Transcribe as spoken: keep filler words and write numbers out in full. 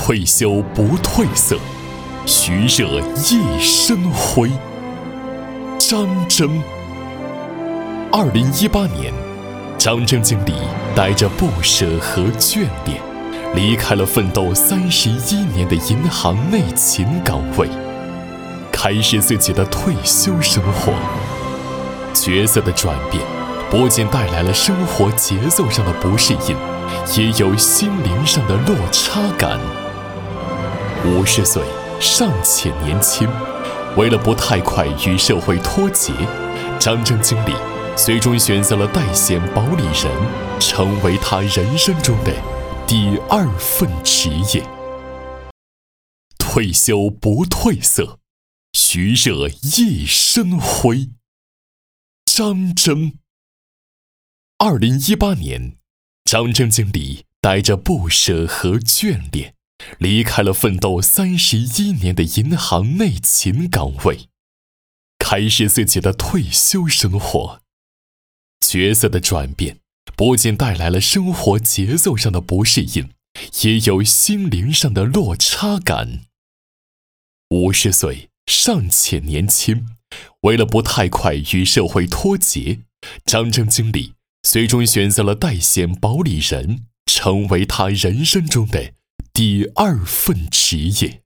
退休不褪色，徐热一身灰。张征。二零一八年，张征经理带着不舍和眷恋，离开了奋斗三十一年的银行内勤岗位，开始自己的退休生活。角色的转变不仅带来了生活节奏上的不适应，也有心灵上的落差感。五十岁尚且年轻，为了不太快与社会脱节，张征经理最终选择了代险保理人，成为他人生中的第二份职业。退休不褪色，徐热一身灰。张征。二零一八年，张征经理带着不舍和眷恋，离开了奋斗三十一年的银行内勤岗位，开始自己的退休生活。角色的转变不仅带来了生活节奏上的不适应，也有心灵上的落差感。五十岁尚且年轻，为了不太快与社会脱节，张征经理最终选择了代险保理人，成为他人生中的第二份职业。